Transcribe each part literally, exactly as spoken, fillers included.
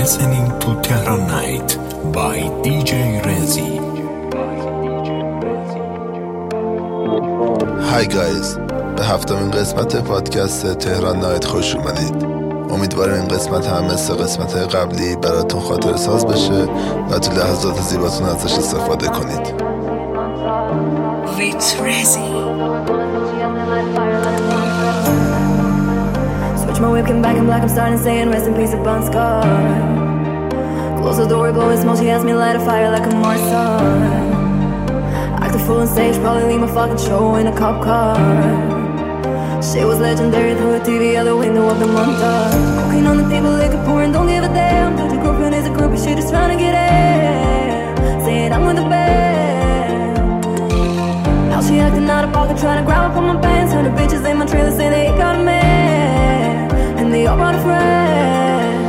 listening to Tehran Night by دی جی Rezi. Hi guys، به هفتمین قسمت پادکست تهران نایت خوش اومدید. امیدوارم این قسمت هم مثل قسمت قبلی براتون خاطر ساز بشه و تو لحظات زیباتون ازش استفاده کنید. With Rezi. Switch my whip, come back in black, I'm starting saying rest in peace of Bon Scar. Close the door, blowing smoke, she asked me light a fire like a Mars sun. Act a fool on stage, probably leave my fucking show in a cop car. Shit was legendary through a T V out the window of the montage. Cocaine on the table, liquor pouring, don't give a damn. Dude, your girlfriend is a groupie, she just trying to get in. Saying I'm with the band. Now she acting out of pocket, trying to grab up on my pants. Hundred bitches in my trailer say they ain't got a man, and they all brought a friend.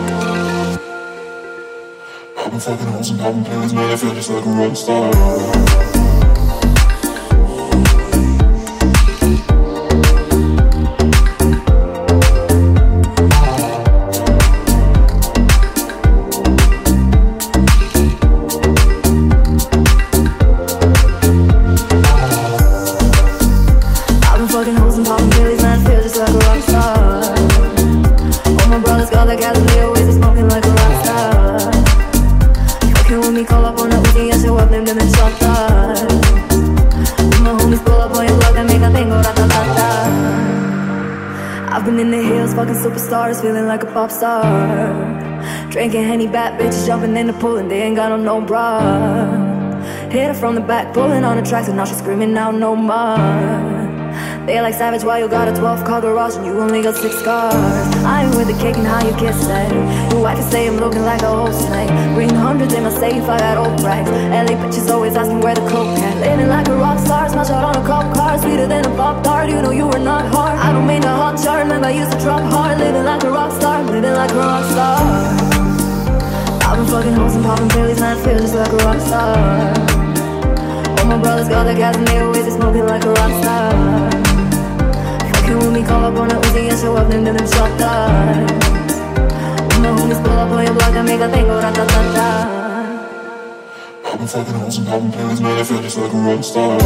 I've been fucking hoes and popping pills, man, I feel just like a rock star. Superstars feeling like a pop star. Drinking Henny, bad bitches jumping in the pool and they ain't got on no bra. Hit her from the back, pulling on the tracks and now she's screaming out no more. They like savage, why you got a twelve car garage and you only got six cars. I ain't with the cake and how you kiss that. Your wife is saying I'm looking like a whole snake. Reading hundreds in my safe, I got old racks. L A bitches always asking where the coke at. Living like a rock star, smash out on a cop car. Sweeter than a pop tart, you know you were not hard. I don't mean a hot chart, remember I used to drop hard. Living like a rock star, living like a rock star. I've been fucking hoes and popping pills, and I feel just like a rock star. All my brothers got their gas and they always be smoking like a rock star. Fucking with me, call up on a Uzi and show up, them them shot that. When my homies pull up on your block, I make a thing go rat-ta-ta-ta. I've been fucking hoes and popping pills, man, I feel just like a rock star.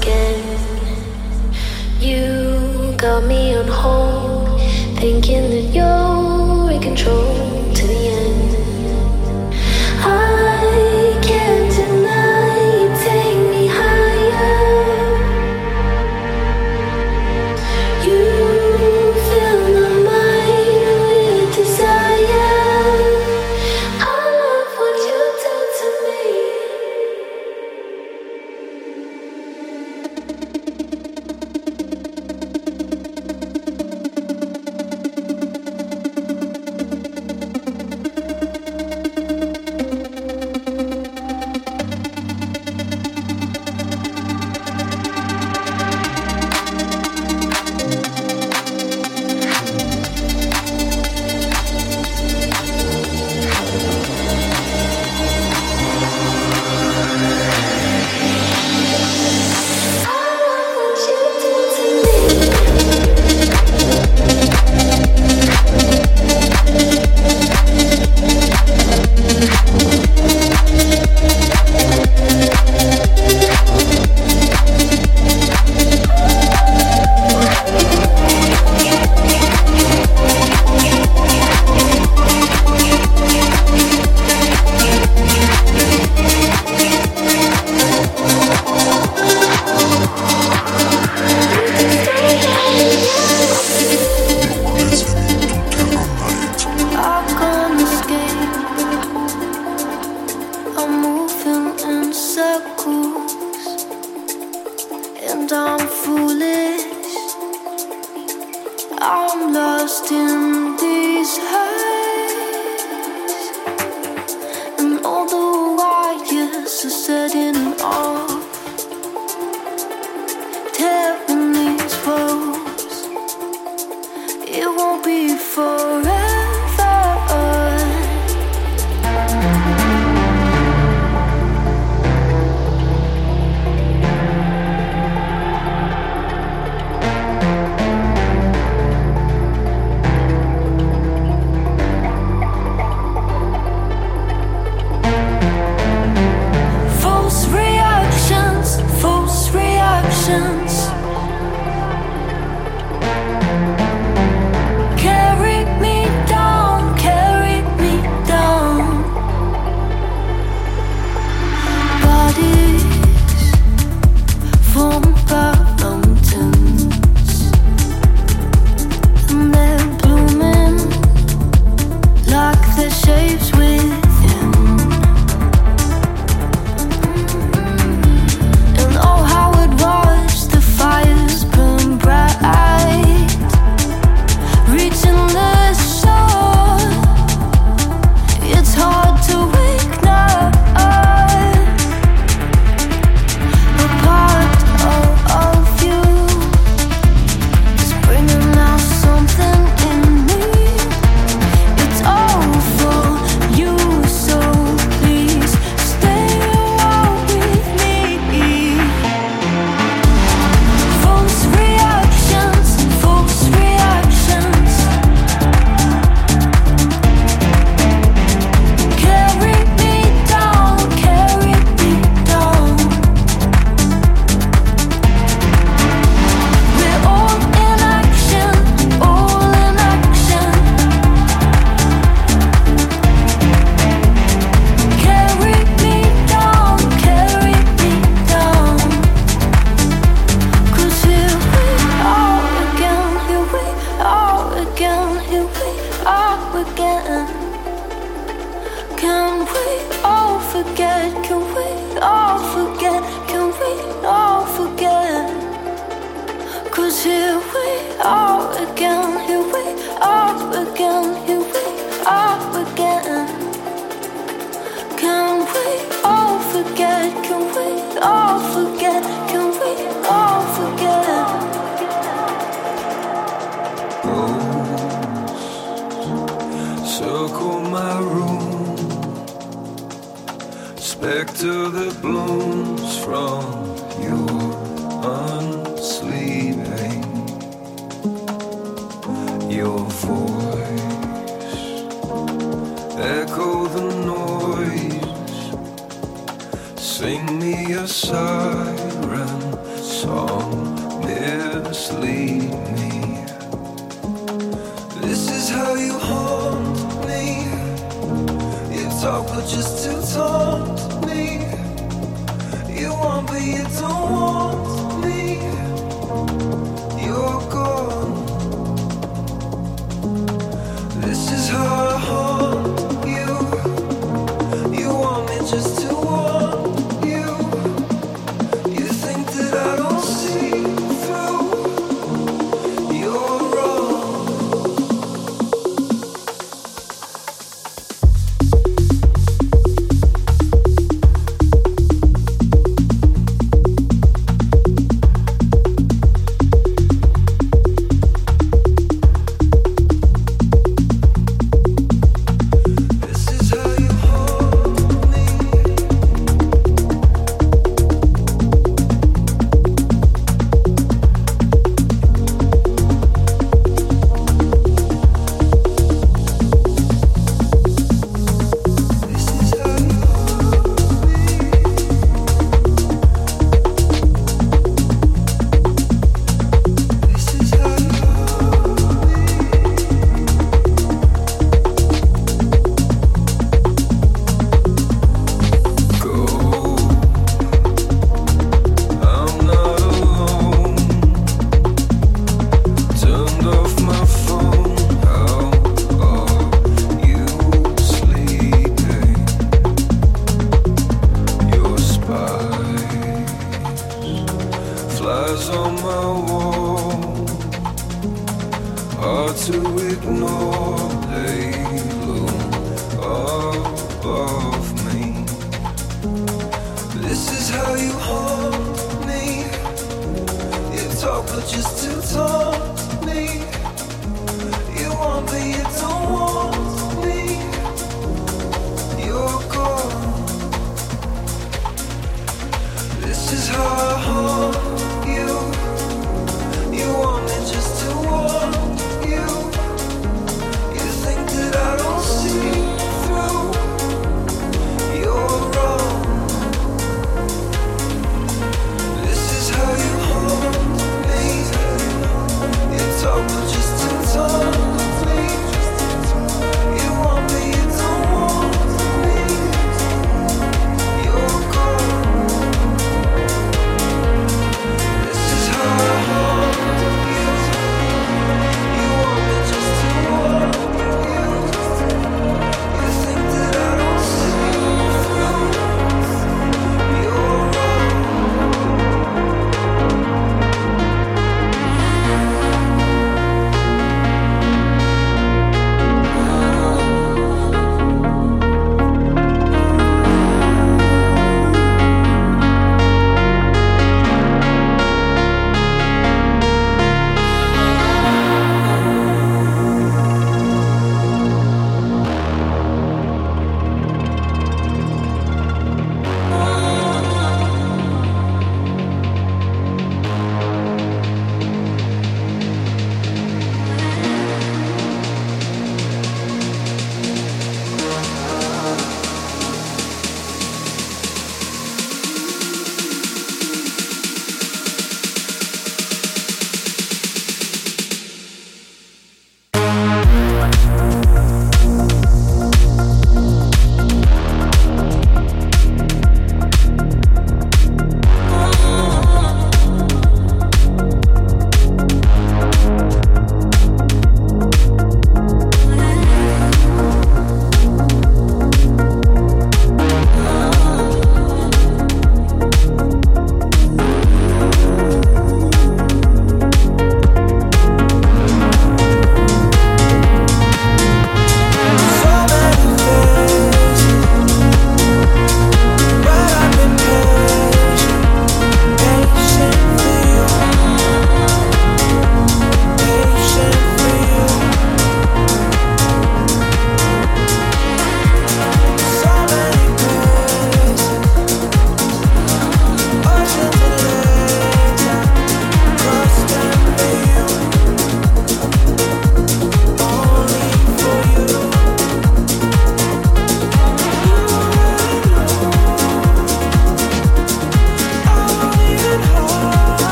again. You got me on hold, thinking that you're in control to the end. I can't deny you take me higher. You fill my mind with desire. I love what you do to me. Sing me a siren song mislead me. This is how you haunt me. You talk but just to taunt me. You want but you don't want me. You're gone. This is how I haunt you. You want me just to want you. You think that I don't see through. You're wrong. Flies on my wall, hard to ignore. They loom above me. This is how you haunt me. You talk but just to taunt me. You want but you don't want me. You're gone. This is how I haunt you. You want me just to want you. You think that I don't see through. You're wrong. This is how you haunt me. You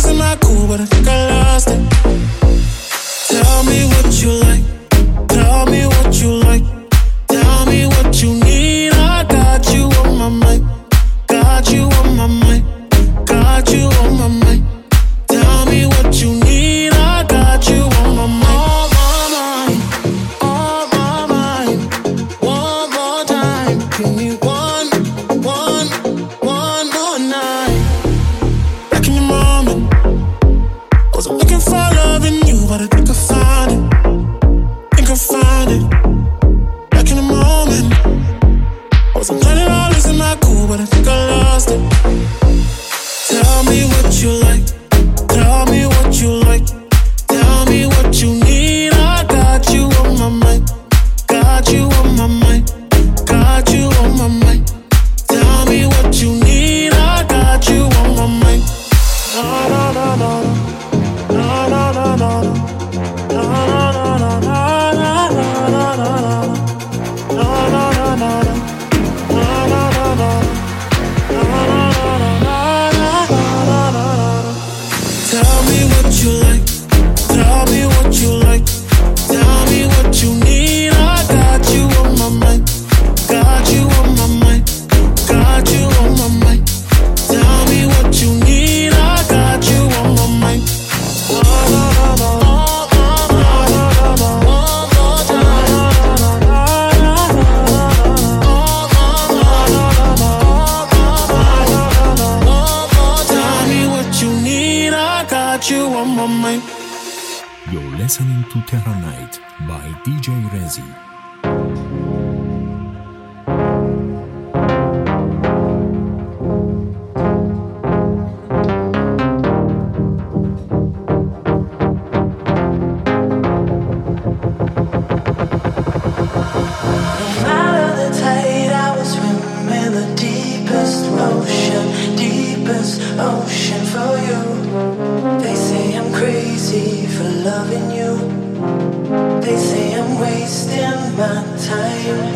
losing my cool, but I think I lost it. Tell me what you like. Tell me what you like. Tell me what you need. I got you on my mind. Got you on my mind. Got you on my mind. Tell me what you need. I got you on my mind. On my mind. On my mind. One more time. Give me one, one, one more night. Back in the moment. Wasn't looking for love in you, but I think I found it. Think I found it. Back in the moment. I wasn't planning on losing my cool, but I think I lost it. Tell me what you like. Tell me what you like. Tell me what you need. I got you on my mind. Got you on my mind. Got you on my mind. Tell me what you need. I got you on my mind. No, no, no, no. No, no, no, no. No, no, no, no, no, no, no, no, no. No, no, no, no, no. No, no, no, no. No, no, no, no, no, no. Tell me what you like. Tell me what you like. Tell me what you need. I got you on my mind. Got you on my mind. Got you on my mind. Tell me what you need. I got you on my mind. No, no, no, no. You on my mind. You're listening to Terra Night by D J Rezi. Ocean for you. They say I'm crazy for loving you. They say I'm wasting my time.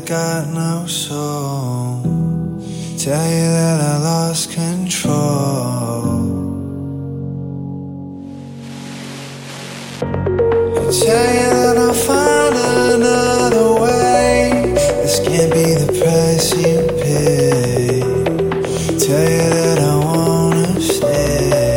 got no soul. Tell you that I lost control. Tell you that I'll find another way. This can't be the price you pay. Tell you that I wanna stay.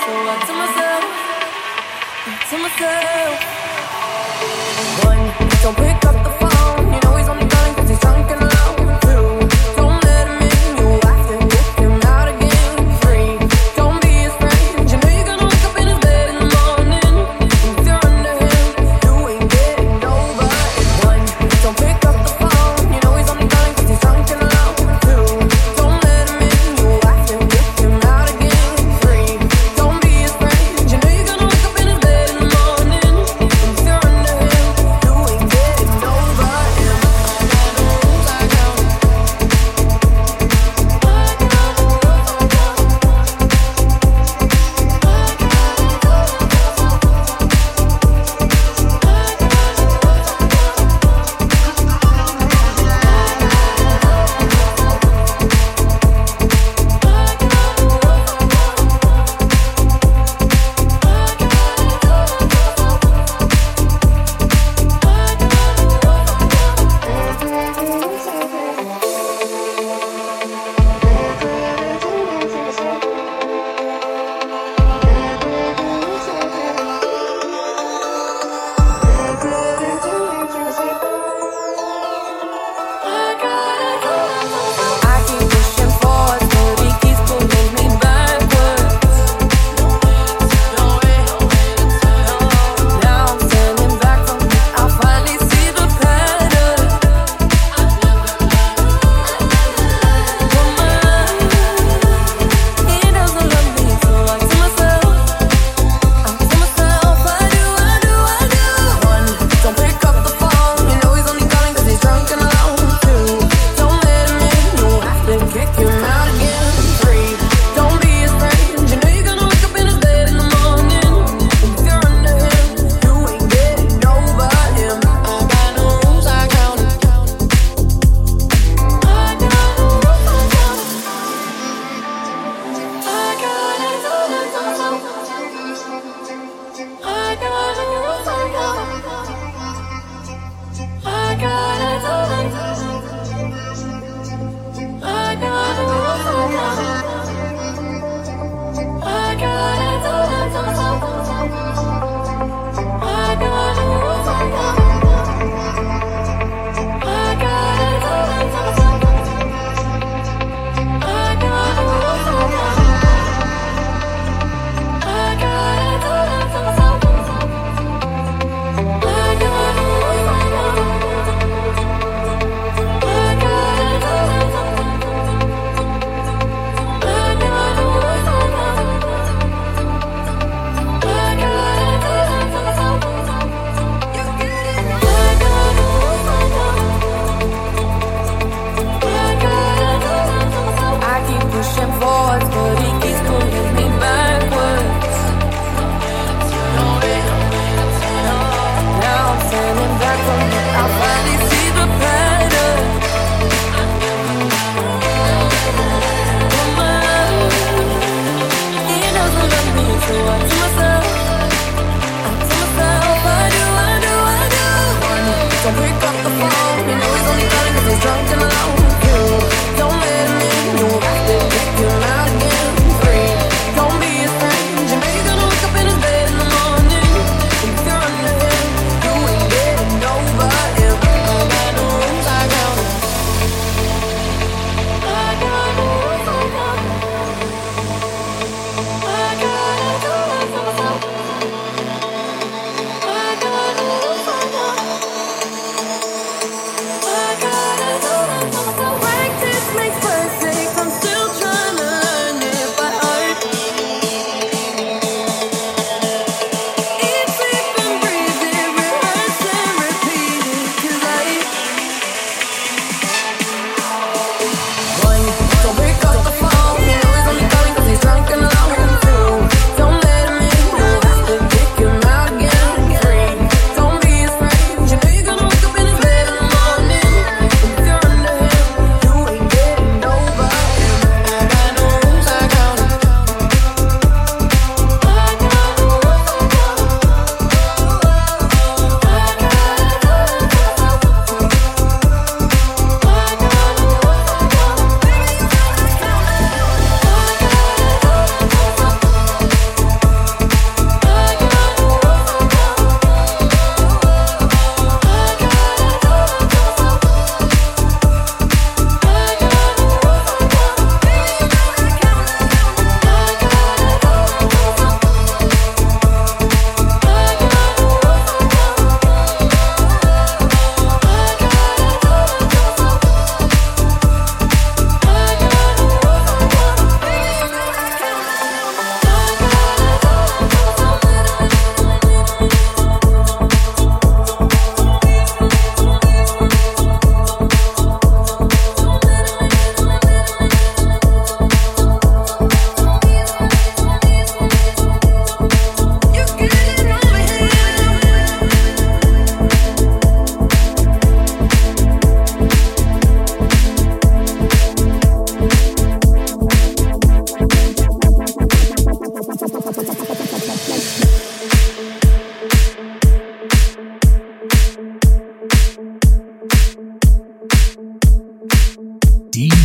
So I tell myself, I tell myself, one, don't pick up the phone. You know he's only calling 'cause he's drunk and alone. Two, don't let him in. You have to kick him out again. Three, don't be his friend. You know you're gonna wake up in his bed in the morning. If you're under him, you ain't getting over it. One, don't pick up the phone. You know he's only calling 'cause he's drunk and alone. Two, don't let him in. You have to kick him out again. Three, don't be his friend. You know you're gonna wake up in his bed in the morning. If you're under him, you ain't getting over it.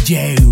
J